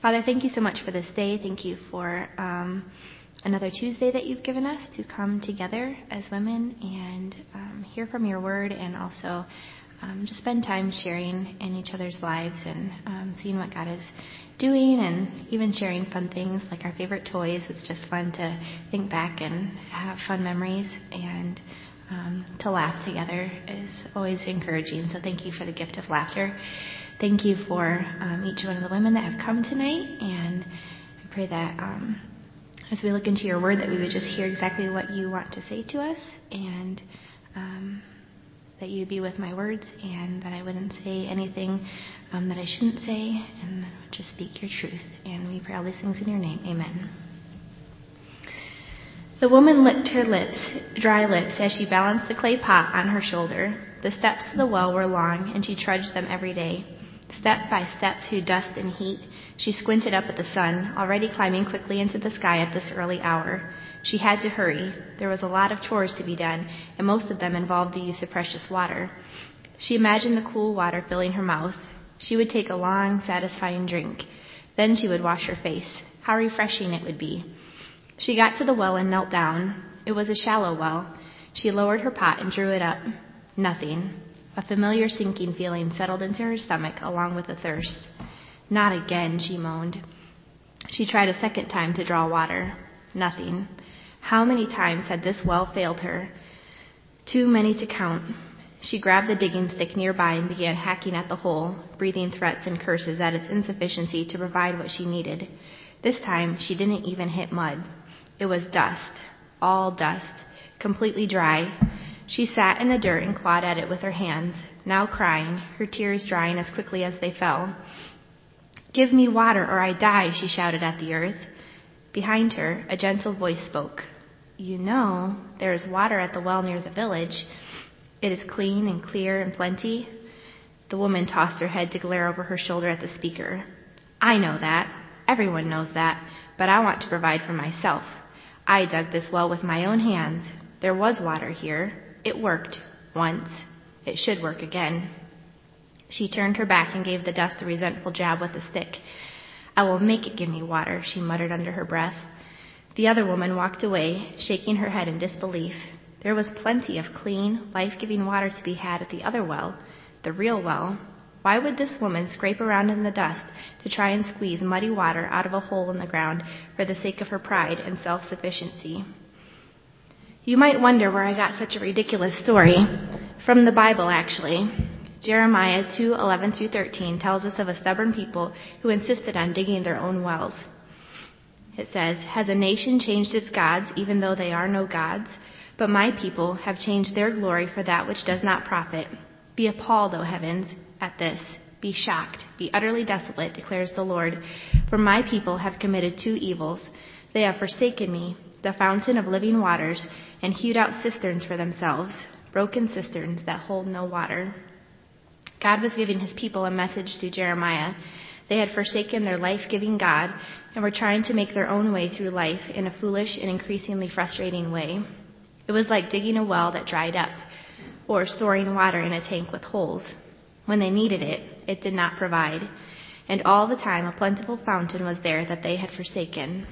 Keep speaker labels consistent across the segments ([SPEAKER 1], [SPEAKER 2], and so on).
[SPEAKER 1] Father, thank you so much for this day. Thank you for another Tuesday that you've given us to come together as women and hear from your word, and also just spend time sharing in each other's lives and seeing what God is doing, and even sharing fun things like our favorite toys. It's just fun to think back and have fun memories, and to laugh together is always encouraging. So thank you for the gift of laughter. Thank you for each one of the women that have come tonight, and I pray that as we look into your word that we would just hear exactly what you want to say to us, and that you'd be with my words, and that I wouldn't say anything that I shouldn't say, and just speak your truth. And we pray all these things in your name. Amen. The woman licked her lips, dry lips, as she balanced the clay pot on her shoulder. The steps to the well were long, and she trudged them every day. Step by step through dust and heat, she squinted up at the sun, already climbing quickly into the sky at this early hour. She had to hurry. There was a lot of chores to be done, and most of them involved the use of precious water. She imagined the cool water filling her mouth. She would take a long, satisfying drink. Then she would wash her face. How refreshing it would be. She got to the well and knelt down. It was a shallow well. She lowered her pot and drew it up. Nothing. A familiar sinking feeling settled into her stomach along with the thirst. Not again, she moaned. She tried a second time to draw water. Nothing. How many times had this well failed her? Too many to count. She grabbed the digging stick nearby and began hacking at the hole, breathing threats and curses at its insufficiency to provide what she needed. This time, she didn't even hit mud. It was dust. All dust. Completely dry. She sat in the dirt and clawed at it with her hands, now crying, her tears drying as quickly as they fell. "Give me water or I die," she shouted at the earth. Behind her, a gentle voice spoke. "You know, there is water at the well near the village. It is clean and clear and plenty." The woman tossed her head to glare over her shoulder at the speaker. "I know that. Everyone knows that. But I want to provide for myself. I dug this well with my own hands. There was water here. It worked. Once. It should work again." She turned her back and gave the dust a resentful jab with the stick. "I will make it give me water," she muttered under her breath. The other woman walked away, shaking her head in disbelief. There was plenty of clean, life-giving water to be had at the other well, the real well. Why would this woman scrape around in the dust to try and squeeze muddy water out of a hole in the ground for the sake of her pride and self-sufficiency? You might wonder where I got such a ridiculous story. From the Bible, actually. Jeremiah 2:11-13 tells us of a stubborn people who insisted on digging their own wells. It says, "Has a nation changed its gods, even though they are no gods? But my people have changed their glory for that which does not profit. Be appalled, O heavens, at this. Be shocked, be utterly desolate, declares the Lord. For my people have committed two evils. They have forsaken me, the fountain of living waters, and hewed out cisterns for themselves, broken cisterns that hold no water." God was giving his people a message through Jeremiah. They had forsaken their life-giving God and were trying to make their own way through life in a foolish and increasingly frustrating way. It was like digging a well that dried up, or storing water in a tank with holes. When they needed it, it did not provide. And all the time a plentiful fountain was there that they had forsaken.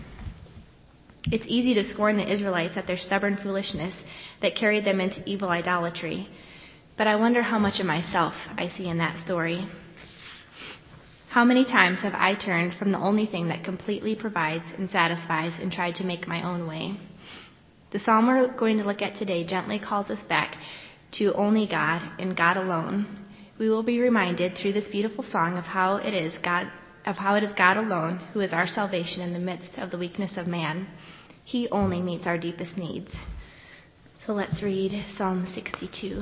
[SPEAKER 1] It's easy to scorn the Israelites at their stubborn foolishness that carried them into evil idolatry. But I wonder how much of myself I see in that story. How many times have I turned from the only thing that completely provides and satisfies and tried to make my own way? The psalm we're going to look at today gently calls us back to only God and God alone. We will be reminded through this beautiful song of how it is God alone who is our salvation in the midst of the weakness of man. He only meets our deepest needs. So let's read Psalm 62.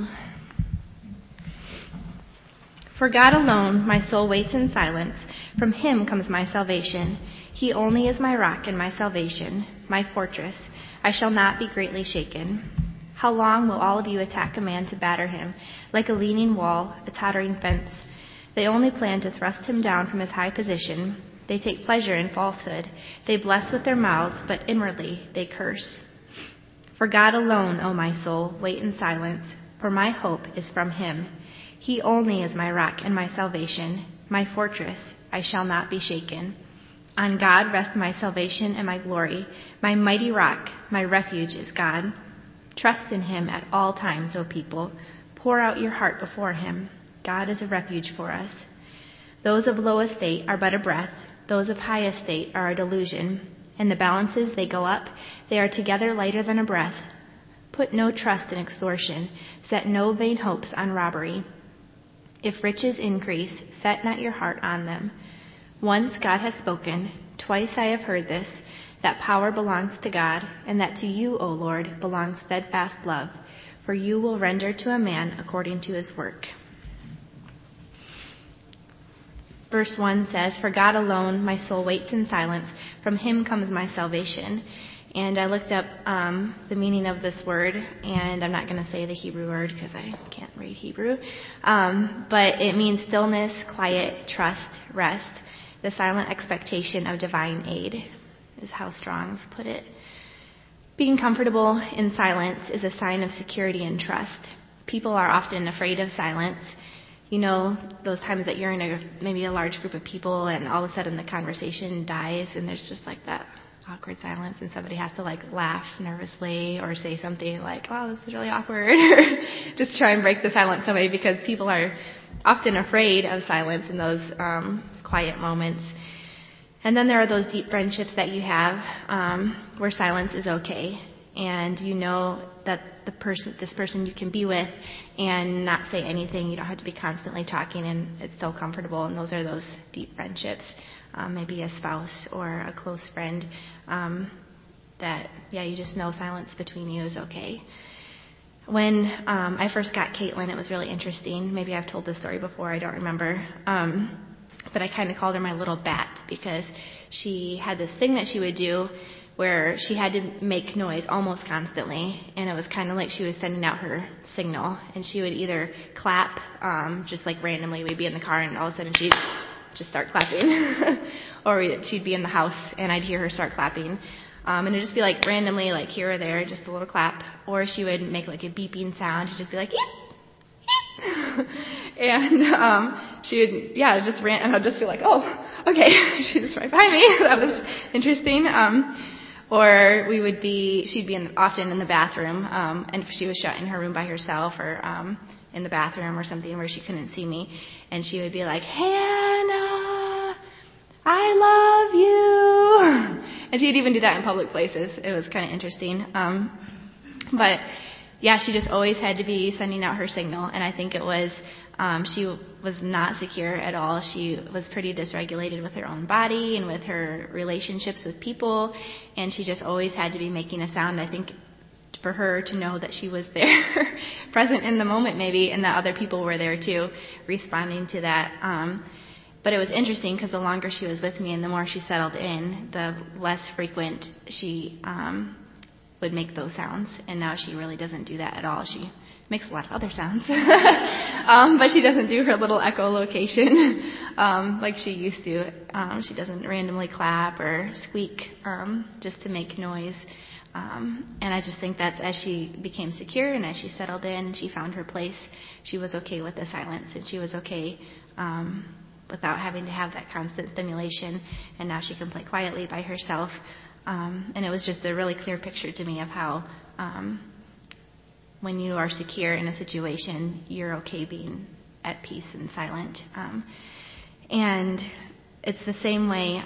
[SPEAKER 1] For God alone my soul waits in silence. From him comes my salvation. He only is my rock and my salvation, my fortress. I shall not be greatly shaken. How long will all of you attack a man to batter him, like a leaning wall, a tottering fence? They only plan to thrust him down from his high position. They take pleasure in falsehood. They bless with their mouths, but inwardly they curse. For God alone, O my soul, wait in silence, for my hope is from him. He only is my rock and my salvation, my fortress. I shall not be shaken. On God rests my salvation and my glory. My mighty rock, my refuge is God. Trust in him at all times, O people. Pour out your heart before him. God is a refuge for us. Those of low estate are but a breath. Those of high estate are a delusion. In the balances they go up. They are together lighter than a breath. Put no trust in extortion. Set no vain hopes on robbery. If riches increase, set not your heart on them. Once God has spoken, twice I have heard this, that power belongs to God, and that to you, O Lord, belongs steadfast love, for you will render to a man according to his work. Verse 1 says, For God alone my soul waits in silence, from him comes my salvation. And I looked up the meaning of this word, and I'm not going to say the Hebrew word because I can't read Hebrew, but it means stillness, quiet, trust, rest. The silent expectation of divine aid is how Strong's put it. Being comfortable in silence is a sign of security and trust. People are often afraid of silence. You know, those times that you're in maybe a large group of people and all of a sudden the conversation dies and there's just like that awkward silence and somebody has to like laugh nervously or say something like, wow, this is really awkward. Just try and break the silence some way because people are often afraid of silence in those quiet moments. And then there are those deep friendships that you have where silence is okay. And you know that this person you can be with and not say anything. You don't have to be constantly talking and it's still comfortable. And those are those deep friendships. Maybe a spouse or a close friend that, you just know silence between you is okay. When I first got Caitlin, it was really interesting. Maybe I've told this story before, I don't remember. But I kind of called her my little bat because she had this thing that she would do where she had to make noise almost constantly, and it was kind of like she was sending out her signal. And she would either clap, just like randomly, we'd be in the car and all of a sudden she'd just start clapping. Or she'd be in the house and I'd hear her start clapping. And it'd just be like randomly, like here or there, just a little clap. Or she would make like a beeping sound. She'd just be like, eep, eep. And she would, just rant, and I'd just be like, oh, okay, she's right behind me. That was interesting. Or she'd be often in the bathroom, and if she was shut in her room by herself or in the bathroom or something where she couldn't see me, and she would be like, Hannah, I love you. And she'd even do that in public places. It was kind of interesting. But she just always had to be sending out her signal, and I think it was she was not secure at all. She was pretty dysregulated with her own body and with her relationships with people, and she just always had to be making a sound, I think, for her to know that she was there, present in the moment maybe, and that other people were there too, responding to that. But it was interesting because the longer she was with me and the more she settled in, the less frequent she would make those sounds. And now she really doesn't do that at all. She makes a lot of other sounds. But she doesn't do her little echolocation like she used to. She doesn't randomly clap or squeak just to make noise. And I just think that's as she became secure and as she settled in, she found her place, she was okay with the silence and she was okay without having to have that constant stimulation. And now she can play quietly by herself. And it was just a really clear picture to me of how when you are secure in a situation, you're okay being at peace and silent. And it's the same way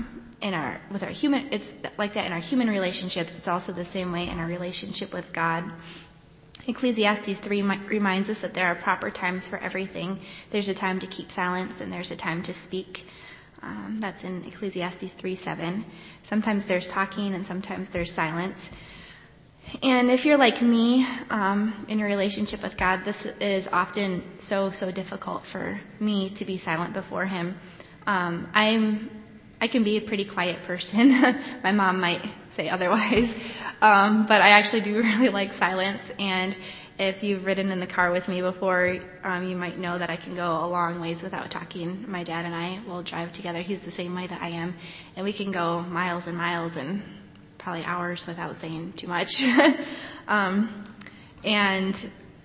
[SPEAKER 1] it's like that in our human relationships. It's also the same way in our relationship with God. Ecclesiastes 3 reminds us that there are proper times for everything. There's a time to keep silence and there's a time to speak. That's in Ecclesiastes 3:7. Sometimes there's talking and sometimes there's silence. And if you're like me in your relationship with God, this is often so difficult for me to be silent before Him. I can be a pretty quiet person. My mom might say otherwise. But I actually do really like silence. And if you've ridden in the car with me before, you might know that I can go a long ways without talking. My dad and I will drive together. He's the same way that I am. And we can go miles and miles and probably hours without saying too much. And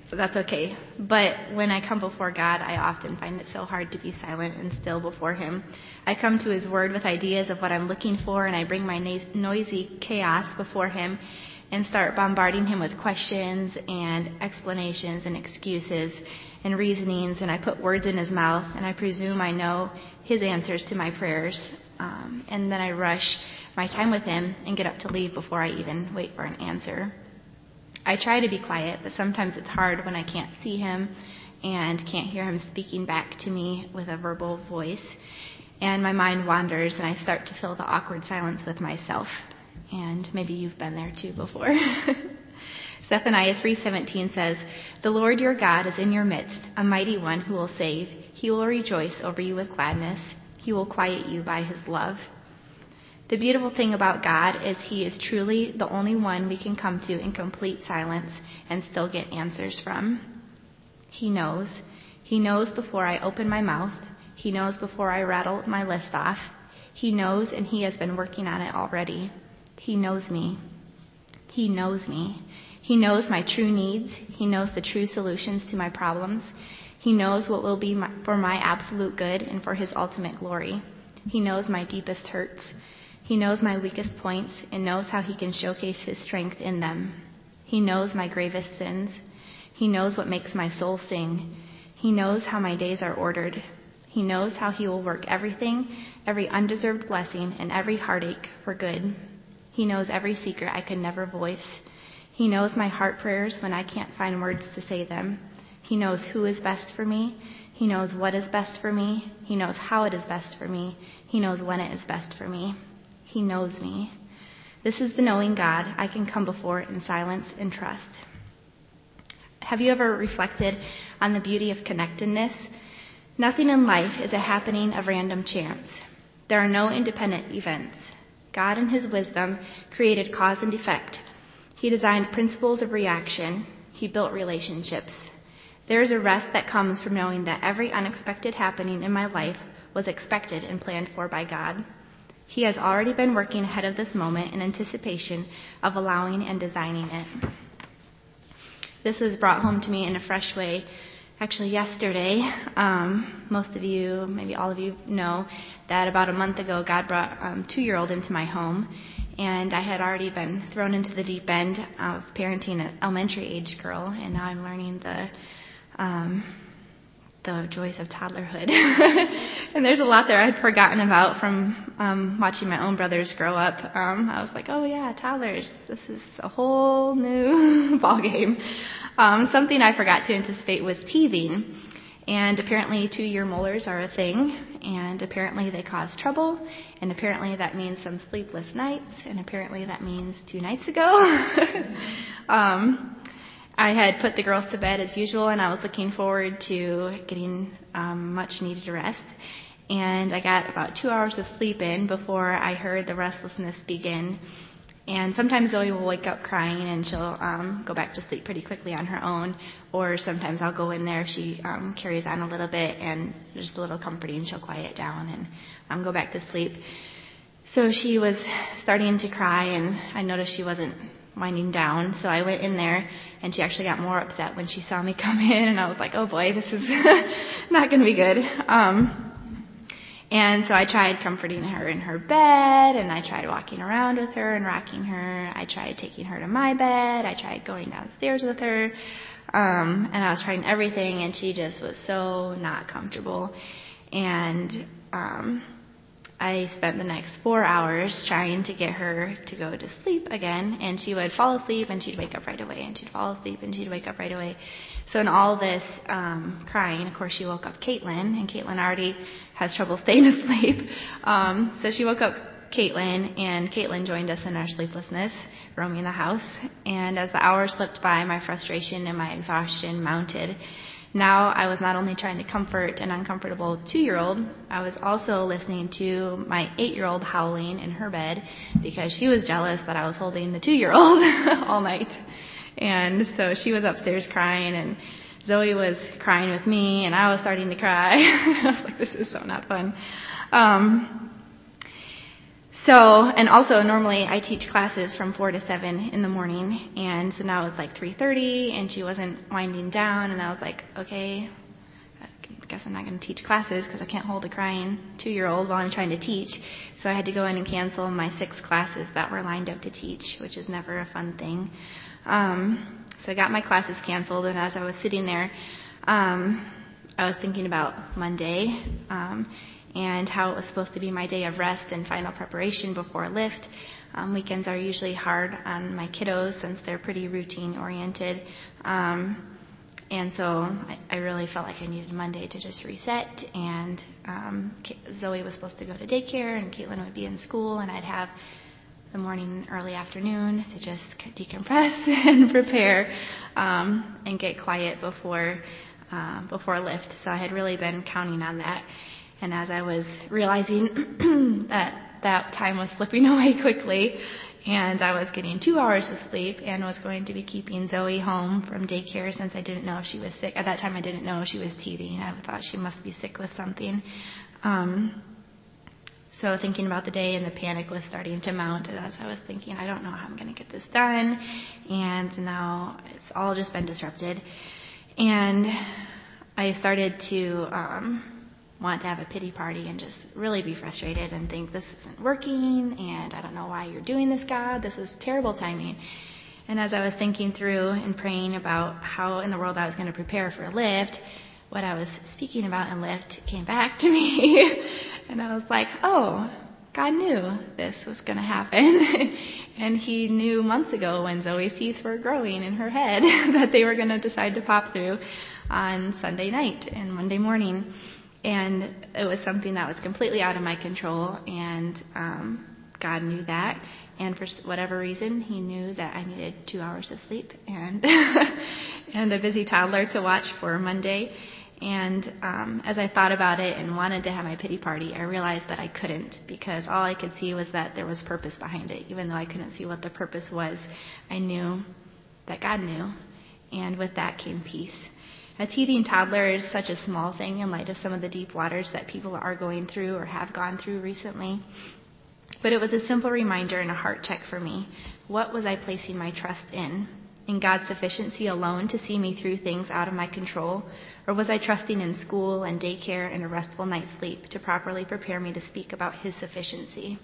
[SPEAKER 1] So that's okay. But when I come before God, I often find it so hard to be silent and still before Him. I come to His Word with ideas of what I'm looking for, and I bring my noisy chaos before Him and start bombarding Him with questions and explanations and excuses and reasonings, and I put words in His mouth, and I presume I know His answers to my prayers, and then I rush my time with Him and get up to leave before I even wait for an answer. I try to be quiet, but sometimes it's hard when I can't see Him and can't hear Him speaking back to me with a verbal voice, and my mind wanders, and I start to fill the awkward silence with myself. And maybe you've been there too before. Zephaniah 3:17 says, "The Lord your God is in your midst, a mighty one who will save. He will rejoice over you with gladness. He will quiet you by His love." The beautiful thing about God is He is truly the only one we can come to in complete silence and still get answers from. He knows. He knows before I open my mouth. He knows before I rattle my list off. He knows, and He has been working on it already. He knows me. He knows me. He knows my true needs. He knows the true solutions to my problems. He knows what will be for my absolute good and for His ultimate glory. He knows my deepest hurts. He knows my weakest points and knows how He can showcase His strength in them. He knows my gravest sins. He knows what makes my soul sing. He knows how my days are ordered. He knows how He will work everything, every undeserved blessing, and every heartache for good. He knows every secret I could never voice. He knows my heart prayers when I can't find words to say them. He knows who is best for me. He knows what is best for me. He knows how it is best for me. He knows when it is best for me. He knows me. This is the knowing God I can come before in silence and trust. Have you ever reflected on the beauty of connectedness? Nothing in life is a happening of random chance. There are no independent events. God in His wisdom created cause and effect. He designed principles of reaction. He built relationships. There is a rest that comes from knowing that every unexpected happening in my life was expected and planned for by God. He has already been working ahead of this moment in anticipation of allowing and designing it. This was brought home to me in a fresh way actually yesterday. Most of you, maybe all of you, know that about a month ago God brought a 2-year-old into my home, and I had already been thrown into the deep end of parenting an elementary age girl, and now I'm learning the joys of toddlerhood. And there's a lot there I'd forgotten about from watching my own brothers grow up. I was like, oh yeah, toddlers, this is a whole new ball game. Something I forgot to anticipate was teething. And apparently 2-year molars are a thing, and apparently they cause trouble, and apparently that means some sleepless nights, and apparently that means 2 nights ago. I had put the girls to bed as usual, and I was looking forward to getting much needed rest. And I got about 2 hours of sleep in before I heard the restlessness begin. And sometimes Zoe will wake up crying, and she'll go back to sleep pretty quickly on her own. Or sometimes I'll go in there, she carries on a little bit, and just a little comforting, she'll quiet down and go back to sleep. So she was starting to cry, and I noticed she wasn't winding down. So I went in there, and she actually got more upset when she saw me come in, and I was like, oh boy, this is not going to be good. And so I tried comforting her in her bed, and I tried walking around with her and rocking her. I tried taking her to my bed. I tried going downstairs with her. And I was trying everything, and she just was so not comfortable. And I spent the next 4 hours trying to get her to go to sleep again, and she would fall asleep, and she'd wake up right away, and she'd fall asleep, and she'd wake up right away. So in all this crying, of course, she woke up Caitlin, and Caitlin already has trouble staying asleep. So she woke up Caitlin, and Caitlin joined us in our sleeplessness, roaming the house. And as the hours slipped by, my frustration and my exhaustion mounted. Now I was not only trying to comfort an uncomfortable 2-year-old, I was also listening to my 8-year-old howling in her bed because she was jealous that I was holding the 2-year-old all night. And so she was upstairs crying, and Zoe was crying with me, and I was starting to cry. I was like, this is so not fun. And also normally I teach classes from 4 to 7 in the morning, and so now it's like 3:30 and she wasn't winding down, and I was like, okay, I guess I'm not going to teach classes because I can't hold a crying 2-year-old while I'm trying to teach. So I had to go in and cancel my 6 classes that were lined up to teach, which is never a fun thing. So I got my classes canceled, and as I was sitting there, I was thinking about Monday, and how it was supposed to be my day of rest and final preparation before lift. Weekends are usually hard on my kiddos since they're pretty routine oriented. And so I really felt like I needed Monday to just reset. And Zoe was supposed to go to daycare, and Caitlin would be in school, and I'd have the morning, early afternoon to just decompress and prepare and get quiet before lift. So I had really been counting on that. And as I was realizing that time was slipping away quickly, and I was getting 2 hours of sleep and was going to be keeping Zoe home from daycare since I didn't know if she was sick. At that time, I didn't know if she was teething. I thought she must be sick with something. So thinking about the day, and the panic was starting to mount as I was thinking, I don't know how I'm going to get this done. And now it's all just been disrupted. And I started to want to have a pity party and just really be frustrated and think, this isn't working, and I don't know why you're doing this, God. This is terrible timing. And as I was thinking through and praying about how in the world I was going to prepare for lift, what I was speaking about in lift came back to me. And I was like, oh, God knew this was going to happen. And he knew months ago when Zoe's teeth were growing in her head that they were going to decide to pop through on Sunday night and Monday morning. And it was something that was completely out of my control, and God knew that. And for whatever reason, he knew that I needed 2 hours of sleep and and a busy toddler to watch for Monday. And as I thought about it and wanted to have my pity party, I realized that I couldn't, because all I could see was that there was purpose behind it. Even though I couldn't see what the purpose was, I knew that God knew, and with that came peace. A teething toddler is such a small thing in light of some of the deep waters that people are going through or have gone through recently. But it was a simple reminder and a heart check for me. What was I placing my trust in? In God's sufficiency alone to see me through things out of my control? Or was I trusting in school and daycare and a restful night's sleep to properly prepare me to speak about his sufficiency?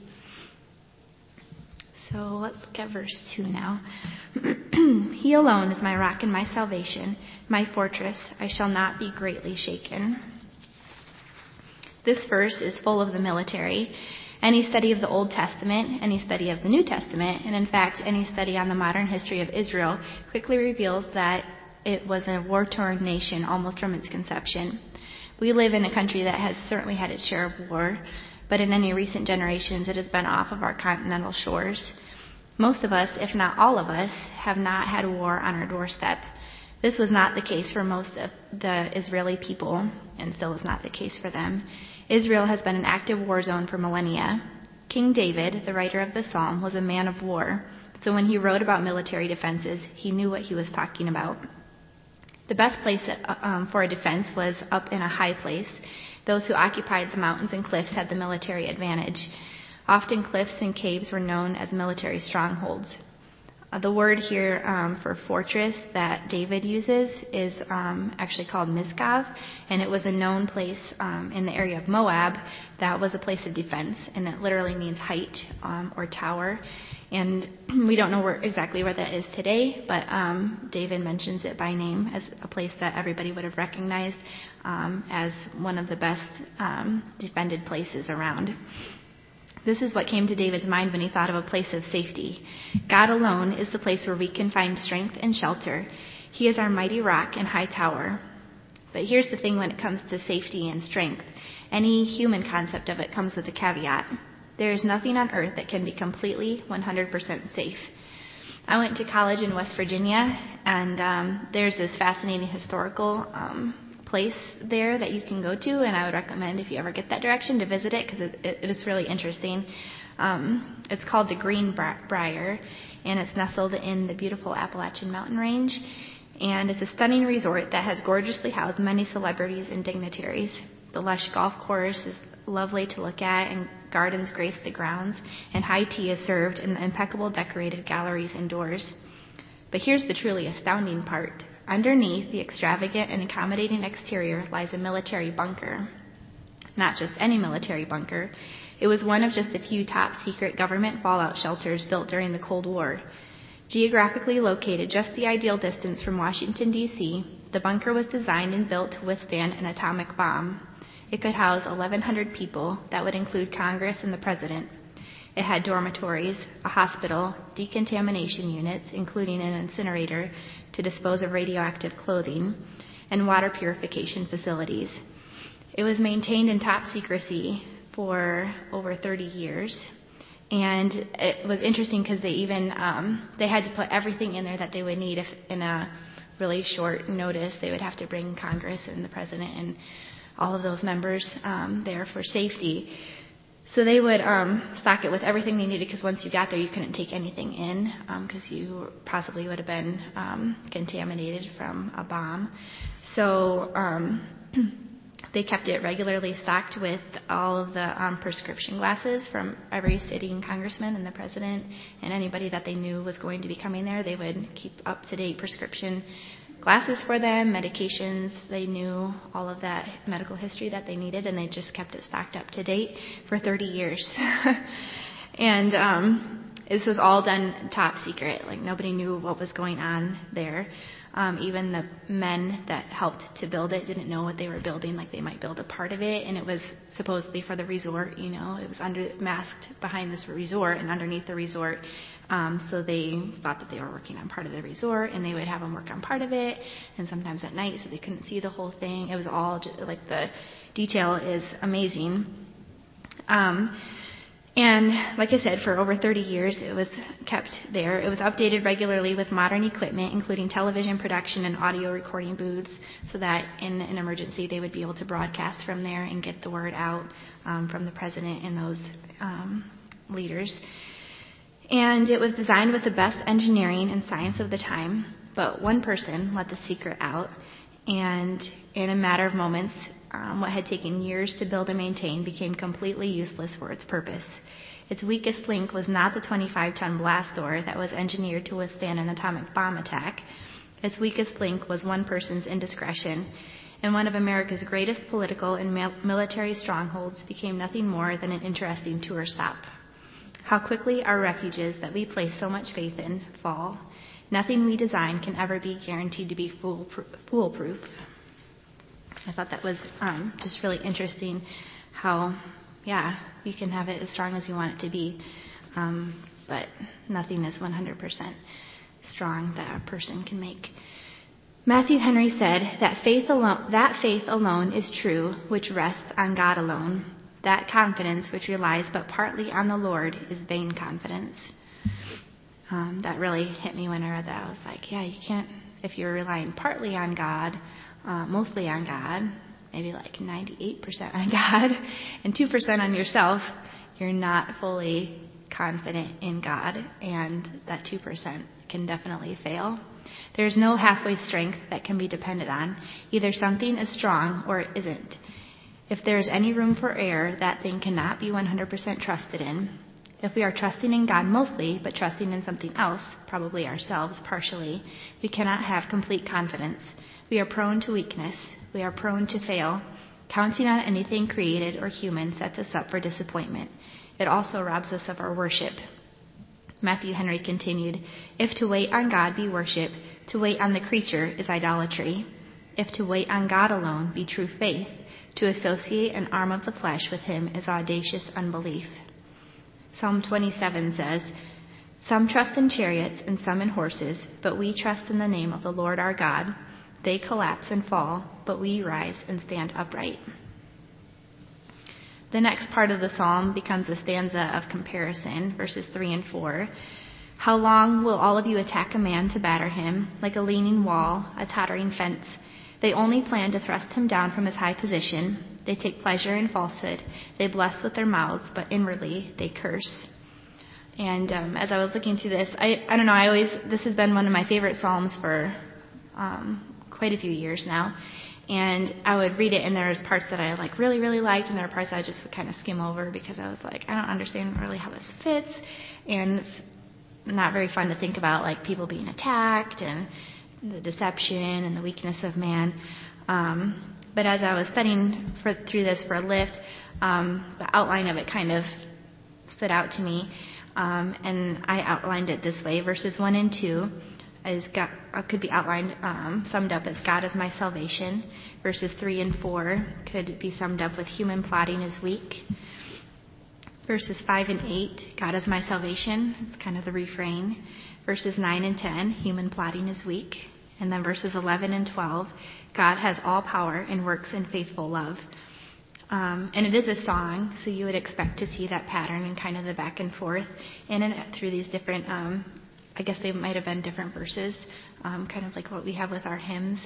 [SPEAKER 1] So let's look at verse 2 now. He alone is my rock and my salvation, my fortress. I shall not be greatly shaken. This verse is full of the military. Any study of the Old Testament, any study of the New Testament, and in fact, any study on the modern history of Israel quickly reveals that it was a war-torn nation almost from its conception. We live in a country that has certainly had its share of war, but in any recent generations, it has been off of our continental shores. Most of us, if not all of us, have not had war on our doorstep. This was not the case for most of the Israeli people, and still is not the case for them. Israel has been an active war zone for millennia. King David, the writer of the Psalm, was a man of war, so when he wrote about military defenses, he knew what he was talking about. The best place for a defense was up in a high place. Those who occupied the mountains and cliffs had the military advantage. Often cliffs and caves were known as military strongholds. The word here for fortress that David uses is actually called Mizkav, and it was a known place in the area of Moab that was a place of defense, and it literally means height or tower. And we don't know exactly where that is today, but David mentions it by name as a place that everybody would have recognized as one of the best defended places around. This is what came to David's mind when he thought of a place of safety. God alone is the place where we can find strength and shelter. He is our mighty rock and high tower. But here's the thing when it comes to safety and strength. Any human concept of it comes with a caveat. There is nothing on earth that can be completely 100% safe. I went to college in West Virginia, and there's this fascinating historical place there that you can go to, and I would recommend if you ever get that direction to visit it, because it is really interesting. It's called the Greenbrier, and it's nestled in the beautiful Appalachian Mountain Range, and it's a stunning resort that has gorgeously housed many celebrities and dignitaries. The lush golf course is lovely to look at, and gardens grace the grounds, and high tea is served in the impeccable decorated galleries indoors. But here's the truly astounding part. Underneath the extravagant and accommodating exterior lies a military bunker. Not just any military bunker. It was one of just a few top-secret government fallout shelters built during the Cold War. Geographically located just the ideal distance from Washington, D.C., the bunker was designed and built to withstand an atomic bomb. It could house 1,100 people. That would include Congress and the President. It had dormitories, a hospital, decontamination units, including an incinerator to dispose of radioactive clothing, and water purification facilities. It was maintained in top secrecy for over 30 years. And it was interesting because they even they had to put everything in there that they would need if in a really short notice. They would have to bring Congress and the President and all of those members there for safety. So they would stock it with everything they needed, because once you got there, you couldn't take anything in because you possibly would have been contaminated from a bomb. So they kept it regularly stocked with all of the prescription glasses from every sitting congressman and the president and anybody that they knew was going to be coming there. They would keep up-to-date prescription glasses for them, medications. They knew all of that medical history that they needed, and they just kept it stocked up to date for 30 years. And this was all done top secret. Like, nobody knew what was going on there. Even the men that helped to build it didn't know what they were building. Like, they might build a part of it, and it was supposedly for the resort. You know, it was masked behind this resort and underneath the resort. So they thought that they were working on part of the resort, and they would have them work on part of it, and sometimes at night, so they couldn't see the whole thing. It was all just, like, the detail is amazing. And like I said, for over 30 years, it was kept there. It was updated regularly with modern equipment, including television production and audio recording booths, so that in an emergency, they would be able to broadcast from there and get the word out from the president and those leaders. And it was designed with the best engineering and science of the time, but one person let the secret out, and in a matter of moments, what had taken years to build and maintain became completely useless for its purpose. Its weakest link was not the 25-ton blast door that was engineered to withstand an atomic bomb attack. Its weakest link was one person's indiscretion, and one of America's greatest political and military strongholds became nothing more than an interesting tour stop. How quickly our refuges that we place so much faith in fall. Nothing we design can ever be guaranteed to be foolproof. I thought that was just really interesting how, you can have it as strong as you want it to be, but nothing is 100% strong that a person can make. Matthew Henry said that faith alone is true, which rests on God alone. That confidence which relies but partly on the Lord is vain confidence. That really hit me when I read that. I was like, you can't, if you're relying partly on God, mostly on God, maybe like 98% on God, and 2% on yourself, you're not fully confident in God, and that 2% can definitely fail. There's no halfway strength that can be depended on. Either something is strong or it isn't. If there is any room for error, that thing cannot be 100% trusted in. If we are trusting in God mostly, but trusting in something else, probably ourselves partially, we cannot have complete confidence. We are prone to weakness. We are prone to fail. Counting on anything created or human sets us up for disappointment. It also robs us of our worship. Matthew Henry continued, if to wait on God be worship, to wait on the creature is idolatry. If to wait on God alone be true faith, to associate an arm of the flesh with him is audacious unbelief. Psalm 27 says, some trust in chariots and some in horses, but we trust in the name of the Lord our God. They collapse and fall, but we rise and stand upright. The next part of the psalm becomes a stanza of comparison, verses 3 and 4. How long will all of you attack a man to batter him, like a leaning wall, a tottering fence? They only plan to thrust him down from his high position. They take pleasure in falsehood. They bless with their mouths, but inwardly they curse. And as I was looking through this, I don't know, this has been one of my favorite psalms for quite a few years now. And I would read it, and there was parts that I really, really liked, and there were parts I just would kind of skim over because I was like, I don't understand really how this fits, and it's not very fun to think about, like people being attacked and the deception and the weakness of man. But as I was studying through this for Lift, the outline of it kind of stood out to me, and I outlined it this way. Verses 1 and 2 could be outlined, summed up as God is my salvation. Verses 3 and 4 could be summed up with human plotting is weak. Verses 5 and 8, God is my salvation. It's kind of the refrain. Verses 9 and 10, human plotting is weak. And then verses 11 and 12, God has all power and works in faithful love. And it is a song, so you would expect to see that pattern and kind of the back and forth in and through these different, I guess they might have been different verses, kind of like what we have with our hymns.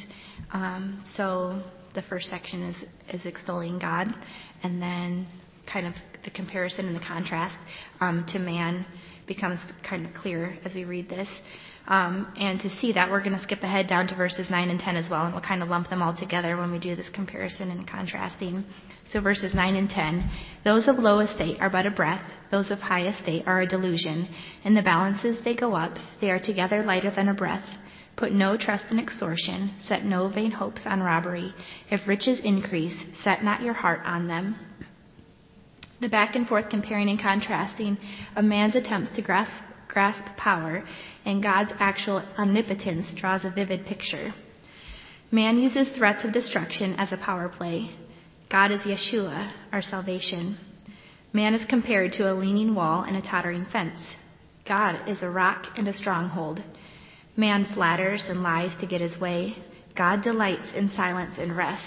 [SPEAKER 1] So the first section is extolling God, and then kind of the comparison and the contrast to man becomes kind of clear as we read this. And to see that, we're going to skip ahead down to verses 9 and 10 as well, and we'll kind of lump them all together when we do this comparison and contrasting. So verses 9 and 10, those of low estate are but a breath, those of high estate are a delusion. In the balances they go up, they are together lighter than a breath. Put no trust in extortion, set no vain hopes on robbery. If riches increase, set not your heart on them. The back and forth comparing and contrasting of man's attempts to grasp power and God's actual omnipotence draws a vivid picture. Man uses threats of destruction as a power play. God is Yeshua, our salvation. Man is compared to a leaning wall and a tottering fence. God is a rock and a stronghold. Man flatters and lies to get his way. God delights in silence and rests.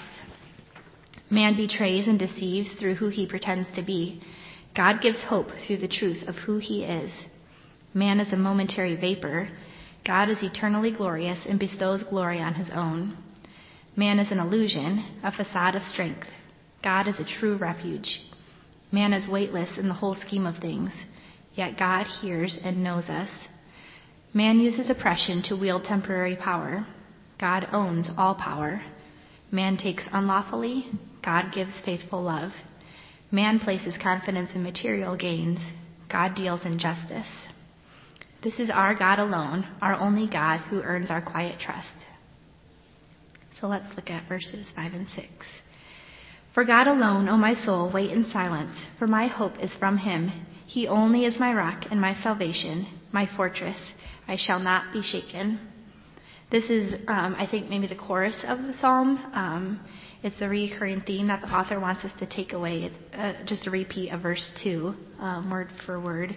[SPEAKER 1] Man betrays and deceives through who he pretends to be. God gives hope through the truth of who he is. Man is a momentary vapor. God is eternally glorious and bestows glory on his own. Man is an illusion, a facade of strength. God is a true refuge. Man is weightless in the whole scheme of things, yet God hears and knows us. Man uses oppression to wield temporary power. God owns all power. Man takes unlawfully. God gives faithful love. Man places confidence in material gains. God deals in justice. This is our God alone, our only God who earns our quiet trust. So let's look at verses 5 and 6. For God alone, O my soul, wait in silence, for my hope is from him. He only is my rock and my salvation, my fortress. I shall not be shaken. This is, I think, maybe the chorus of the psalm. It's a recurring theme that the author wants us to take away. It's just a repeat of verse 2, word for word.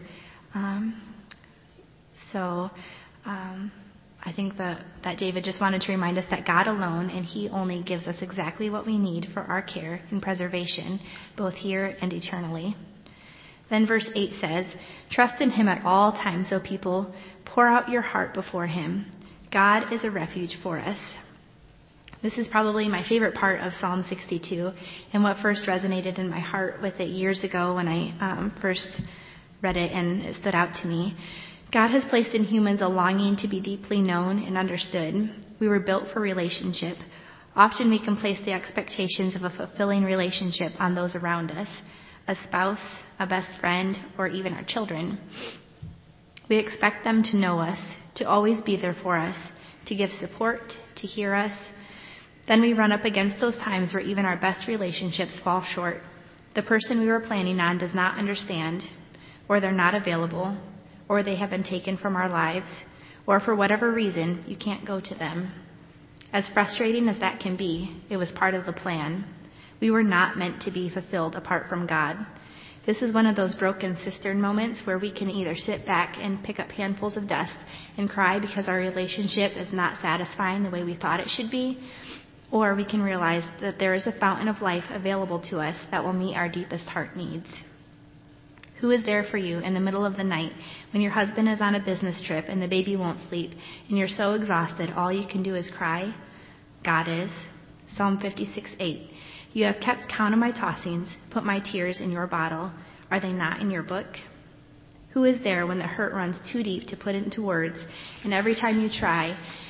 [SPEAKER 1] So I think that David just wanted to remind us that God alone and he only gives us exactly what we need for our care and preservation, both here and eternally. Then verse 8 says, trust in him at all times, O people. Pour out your heart before him. God is a refuge for us. This is probably my favorite part of Psalm 62 and what first resonated in my heart with it years ago when I first read it and it stood out to me. God has placed in humans a longing to be deeply known and understood. We were built for relationship. Often we can place the expectations of a fulfilling relationship on those around us, a spouse, a best friend, or even our children. We expect them to know us, to always be there for us, to give support, to hear us. Then we run up against those times where even our best relationships fall short. The person we were planning on does not understand, or they're not available, or they have been taken from our lives, or for whatever reason, you can't go to them. As frustrating as that can be, it was part of the plan. We were not meant to be fulfilled apart from God. This is one of those broken cistern moments where we can either sit back and pick up handfuls of dust and cry because our relationship is not satisfying the way we thought it should be, or we can realize that there is a fountain of life available to us that will meet our deepest heart needs. Who is there for you in the middle of the night when your husband is on a business trip and the baby won't sleep and you're so exhausted all you can do is cry? God is. Psalm 56:8. You have kept count of my tossings, put my tears in your bottle. Are they not in your book? Who is there when the hurt runs too deep to put into words, and every time you try,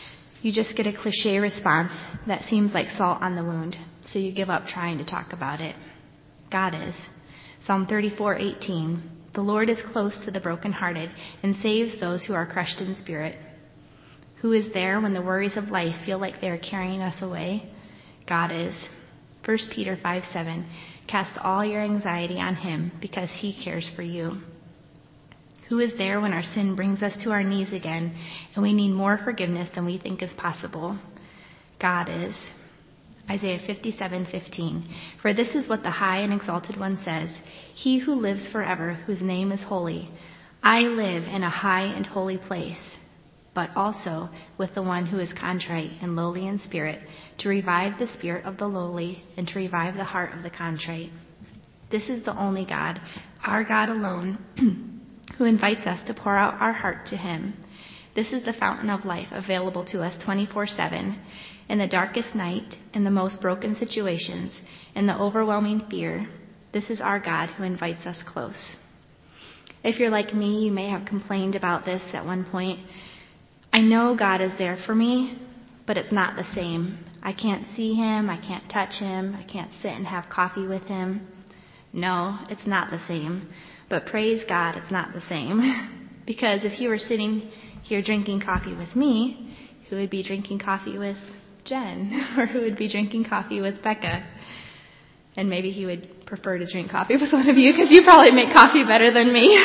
[SPEAKER 1] you just get a cliche response that seems like salt on the wound, so you give up trying to talk about it. God is. Psalm 34:18. The Lord is close to the brokenhearted and saves those who are crushed in spirit. Who is there when the worries of life feel like they are carrying us away? God is. 1 Peter 5:7. Cast all your anxiety on him because he cares for you. Who is there when our sin brings us to our knees again and we need more forgiveness than we think is possible? God is. Isaiah 57:15. For this is what the high and exalted one says, he who lives forever, whose name is holy. I live in a high and holy place, but also with the one who is contrite and lowly in spirit, to revive the spirit of the lowly and to revive the heart of the contrite. This is the only God, our God alone, who invites us to pour out our heart to him. This is the fountain of life available to us 24/7. In the darkest night, in the most broken situations, in the overwhelming fear, this is our God who invites us close. If you're like me, you may have complained about this at one point. I know God is there for me, but it's not the same. I can't see him, I can't touch him, I can't sit and have coffee with him. No, it's not the same. But praise God, it's not the same. Because if he were sitting here drinking coffee with me, who would be drinking coffee with Jen? Or who would be drinking coffee with Becca? And maybe he would prefer to drink coffee with one of you because you probably make coffee better than me.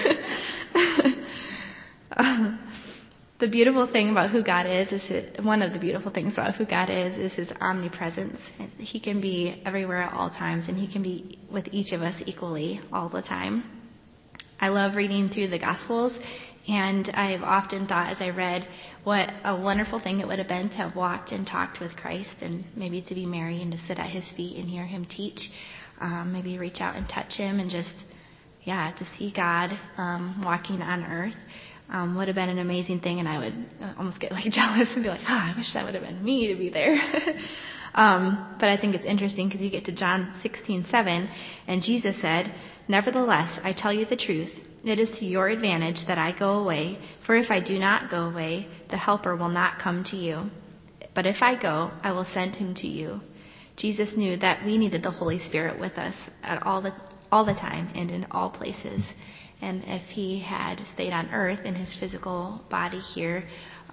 [SPEAKER 1] The beautiful thing about who God is one of the beautiful things about who God is his omnipresence. He can be everywhere at all times, and he can be with each of us equally all the time. I love reading through the Gospels, and I've often thought as I read what a wonderful thing it would have been to have walked and talked with Christ, and maybe to be Mary and to sit at his feet and hear him teach, maybe reach out and touch him and just, to see God walking on earth. Would have been an amazing thing, and I would almost get jealous and be like, I wish that would have been me to be there. But I think it's interesting because you get to John 16:7, and Jesus said, Nevertheless, I tell you the truth, it is to your advantage that I go away, for if I do not go away, the Helper will not come to you. But if I go, I will send him to you. Jesus knew that we needed the Holy Spirit with us at all the time and in all places. And if he had stayed on earth in his physical body here,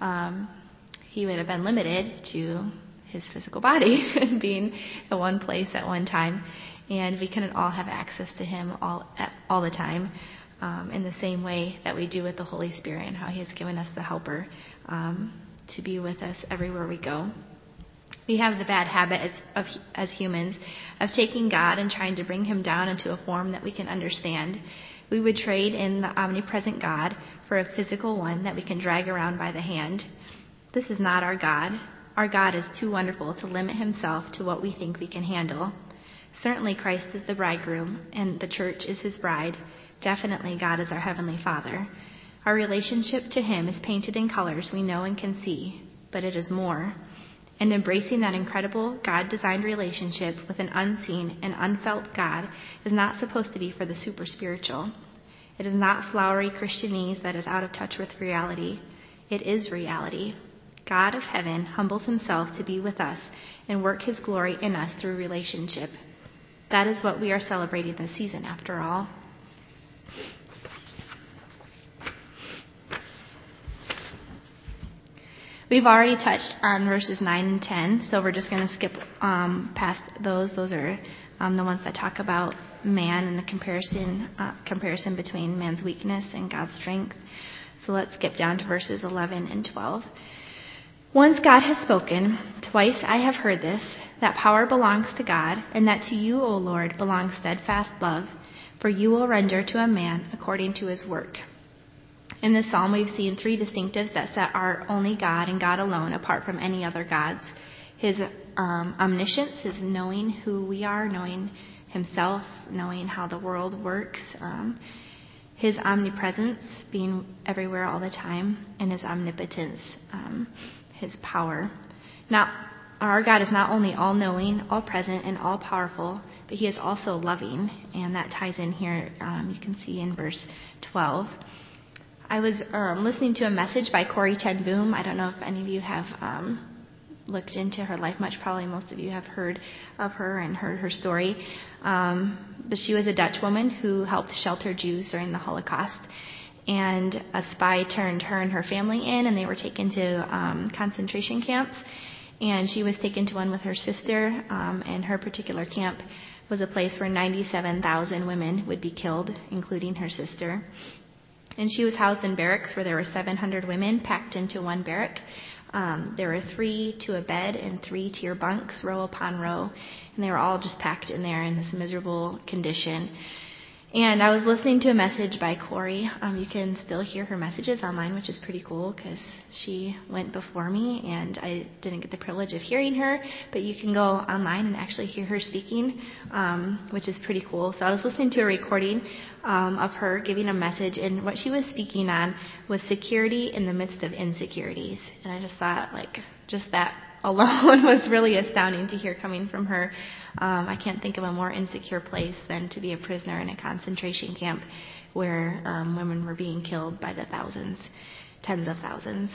[SPEAKER 1] he would have been limited to his physical body and being in one place at one time. And we couldn't all have access to him all the time in the same way that we do with the Holy Spirit and how he has given us the Helper to be with us everywhere we go. We have the bad habit as humans of taking God and trying to bring him down into a form that we can understand. We would trade in the omnipresent God for a physical one that we can drag around by the hand. This is not our God. Our God is too wonderful to limit himself to what we think we can handle. Certainly Christ is the bridegroom, and the church is his bride. Definitely God is our Heavenly Father. Our relationship to him is painted in colors we know and can see, but it is more. And embracing that incredible God-designed relationship with an unseen and unfelt God is not supposed to be for the super spiritual. It is not flowery Christianese that is out of touch with reality. It is reality. God of heaven humbles himself to be with us and work his glory in us through relationship. That is what we are celebrating this season, after all. We've already touched on verses 9 and 10, so we're just going to skip past those. Those are the ones that talk about man and the comparison between man's weakness and God's strength. So let's skip down to verses 11 and 12. Once God has spoken, twice I have heard this, that power belongs to God, and that to you, O Lord, belongs steadfast love, for you will render to a man according to his work. In this psalm, we've seen three distinctives that set our only God and God alone apart from any other gods. His omniscience, his knowing who we are, knowing himself, knowing how the world works. His omnipresence, being everywhere all the time, and his omnipotence, his power. Now, our God is not only all-knowing, all-present, and all-powerful, but he is also loving, and that ties in here, you can see in verse 12. I was listening to a message by Corrie ten Boom. I don't know if any of you have looked into her life much. Probably most of you have heard of her and heard her story. But she was a Dutch woman who helped shelter Jews during the Holocaust. And a spy turned her and her family in, and they were taken to concentration camps. And she was taken to one with her sister, and her particular camp was a place where 97,000 women would be killed, including her sister. And she was housed in barracks where there were 700 women packed into one barrack. There were 3 to a bed and 3-tier bunks, row upon row, and they were all just packed in there in this miserable condition. And I was listening to a message by Corrie. You can still hear her messages online, which is pretty cool because she went before me and I didn't get the privilege of hearing her. But you can go online and actually hear her speaking, which is pretty cool. So I was listening to a recording of her giving a message, and what she was speaking on was security in the midst of insecurities. And I just thought, just that alone was really astounding to hear coming from her. I can't think of a more insecure place than to be a prisoner in a concentration camp where women were being killed by the thousands, tens of thousands.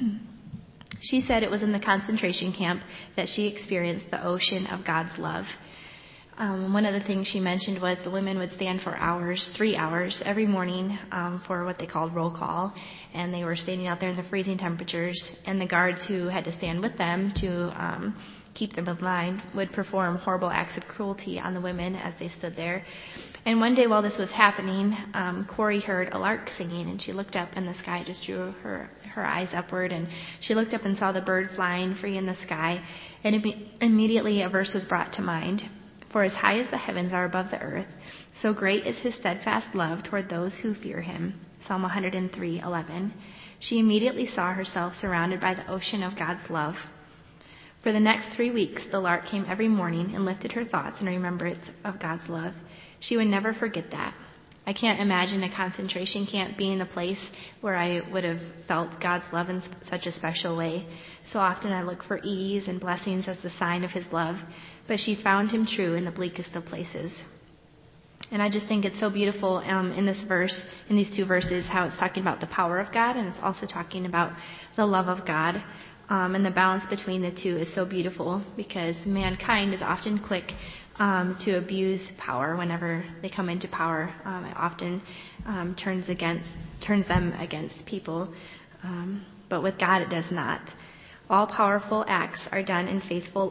[SPEAKER 1] She said it was in the concentration camp that she experienced the ocean of God's love. One of the things she mentioned was the women would stand for hours, 3 hours, every morning for what they called roll call. And they were standing out there in the freezing temperatures. And the guards who had to stand with them to keep them in line would perform horrible acts of cruelty on the women as they stood there. And one day while this was happening, Corrie heard a lark singing. And she looked up, and the sky just drew her eyes upward. And she looked up and saw the bird flying free in the sky. And immediately a verse was brought to mind. For as high as the heavens are above the earth, so great is his steadfast love toward those who fear him. Psalm 103:11. She immediately saw herself surrounded by the ocean of God's love. For the next 3 weeks, the lark came every morning and lifted her thoughts in remembrance of God's love. She would never forget that. I can't imagine a concentration camp being the place where I would have felt God's love in such a special way. So often I look for ease and blessings as the sign of his love, but she found him true in the bleakest of places. And I just think it's so beautiful in this verse, in these 2 verses, how it's talking about the power of God, and it's also talking about the love of God. And the balance between the two is so beautiful because mankind is often quick to abuse power whenever they come into power. It often turns them against people. But with God, it does not. All his powerful acts are done in faithful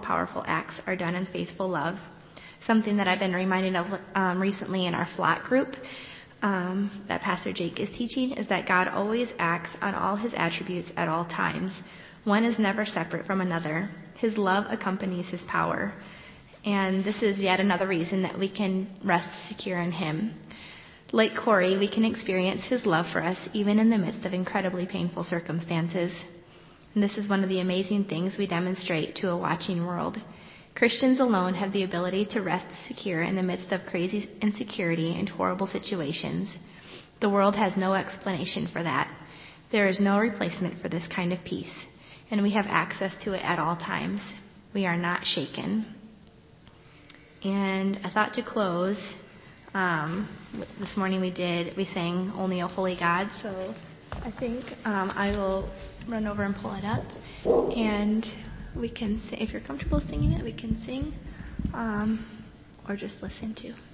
[SPEAKER 1] love. Something that I've been reminded of recently in our flat group that Pastor Jake is teaching is that God always acts on all his attributes at all times. One is never separate from another. His love accompanies his power. And this is yet another reason that we can rest secure in him. Like Corrie, we can experience his love for us even in the midst of incredibly painful circumstances. And this is one of the amazing things we demonstrate to a watching world. Christians alone have the ability to rest secure in the midst of crazy insecurity and horrible situations. The world has no explanation for that. There is no replacement for this kind of peace, and we have access to it at all times. We are not shaken. And I thought to close, this morning we sang Only a Holy God, so I think I will run over and pull it up, and we can sing. If you're comfortable singing it, we can sing, or just listen to.